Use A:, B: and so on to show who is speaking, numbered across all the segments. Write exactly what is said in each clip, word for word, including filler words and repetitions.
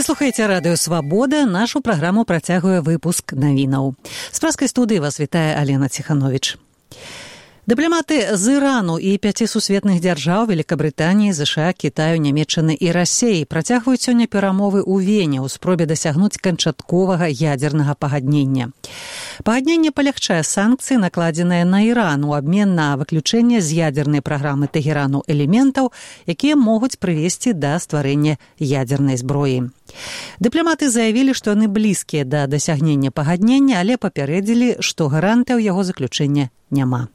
A: Слухаеце радыё «Свабода». Нашу праграму працягвае выпуск навінаў. З праскай студыі вас вітае Алена Ціхановіч. Дыпламаты з Ірану і пяці сусветных дзяржаў Великабрытаніі, ЗША, Кітаю, Нямецчыны і Расеі працягваюць сёння перамовы ў Вене ў спробе дасягнуць канчатковага ядзернага пагаднення. Пагадненне палягчае санкцыі, накладзеныя на Іран у абмен на выключэнне з ядзернай праграмы Тэхерану элементаў, якія могуць прывесці да стварэння ядзернай зброі. Дыпламаты заявілі, што яны блізкія да дасягнення пагаднення, але папярэдзілі, што гарантыяў яго заключэння няма.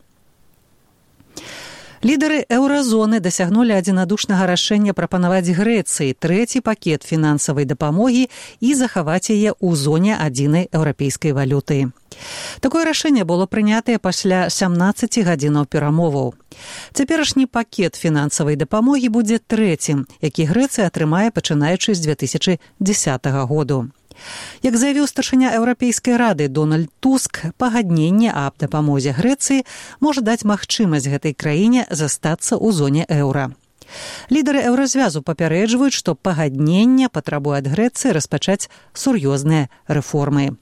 A: Лідары еўразоны дасягнулі адзінадушнага рашэння прапанаваць Грэцыі трэці пакет фінансавай дапамогі і захаваць яе ў зоне адзінай еўрапейскай валюты. Такое рашэнне было прынятае пасля сямнаццаці гадзінаў перамоваў. Цяперашні пакет фінансавай дапамогі будзе трэцім, які Грэцыя атрымае пачынаючы з дзве тысячы дзесятага году. Як заявіў старшыня Еўрапейскай рады Дональд Туск, пагадненне аб дапамозе Грэцыі можа даць магчымасць гэтай краіне застацца ў зоне еўра. Лідары еўразвязу папярэджваюць, што пагадненне патрабуе ад Грэцыі распачаць сур'ёзныя рэформы.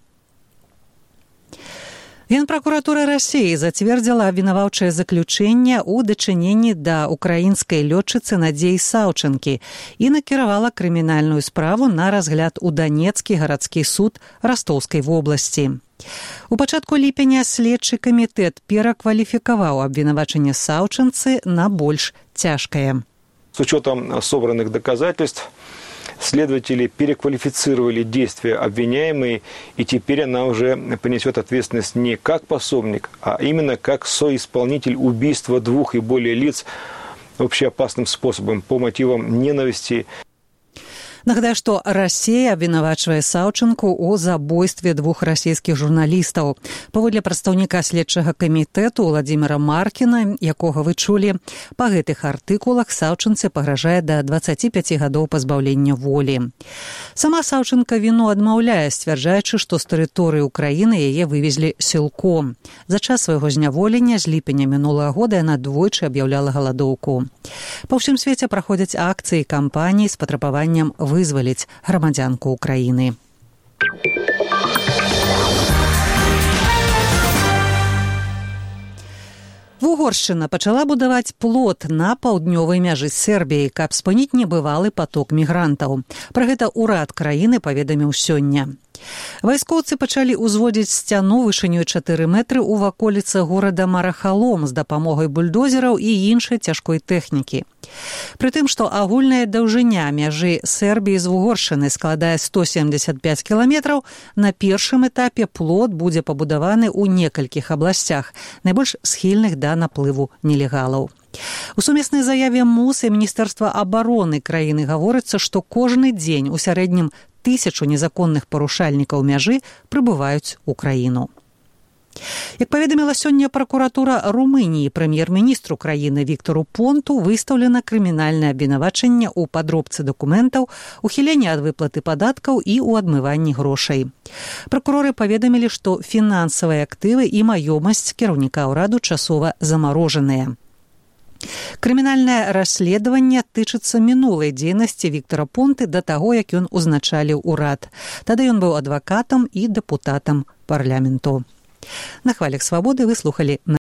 A: Генпракуратура Расеі зацвердзіла абвінаваўчае заключэнне ў дачыненні да украінскай лётчыцы Надзеі Саўчанкі і накіравала крымінальную справу на разгляд у Данецкі гарадскі суд Растоўскай вобласці. У пачатку ліпеня следчы камітэт перакваліфікаваў абвінавачанне Саўчанцы на больш цяжкае.
B: С учетом собранных доказательств следователи переквалифицировали действия обвиняемой, и теперь она уже понесет ответственность не как пособник, а именно как соисполнитель убийства двух и более лиц общеопасным способом по мотивам ненависти.
A: Нагадаю, што Расея абвінавачвае Саўчанку ў забойстве двух расійскіх журналістаў. Паводле прадстаўніка следчага камітэту Владзіміра Маркіна, якога вы чулі, па гэтых артыкулах Саўчанцы пагражае да дваццаці пяці гадоў пазбаўлення волі. Сама Саўчанка віну адмаўляе, сцвярджаючы, што з тэрыторыі Украіны яе вывезлі сілком. За час свайго зняволення з ліпеня мінулага года яна двойчы аб'яўляла галадоўку. Па ўсім свеце праходзяць акцыі і кампаніі з патрабаваннем вызваліць грамадзянку Украіны. Угоршчына пачала будаваць плот на паўднёвай мяжы з Сербіяй, каб спыніць небывалы паток мігрантаў. Пра гэта ўрад краіны паведаміў сёння. Вайскоўцы пачалі ўзводзіць сцяну вышынёй чатыры метры ў ваколіцах горада Марахалом з дапамогай бульдозераў і іншай цяжкой тэхнікі. Прытым, што агульная даўжыня мяжы Сербіі з Угоршчынай складае сто семдзесят пяць кіламетраў, на першым этапе плот будзе пабудаваны ў некалькіх абласцях, найбольш схільных да наплыву нелегалаў. У сумеснай заяве МУС і Міністэрства абароны краіны гаворыцца, што кожны дзень у сярэднім тысячу незаконных парушальнікаў мяжы прыбываюць у краіну. Як паведаміла сёння пракуратура Румыніі, прэм'ер-міністру краіны Віктору Понту выстаўлена крымінальнае абвінавачанне ў падробцы дакументаў, ухіленні ад выплаты падаткаў і ў адмыванні грошай. Пракуроры паведамілі, што фінансавыя актывы і маёмасць кіраўніка ўраду часова замарожаныя. Крымінальнае расследаванне тычыцца мінулай дзейнасці Віктора Понты да таго, як ён узначаліў урад. Тады ён быў адвакатам і дэпутатам парламенту. На хвалях «Свабоды» вы слухалі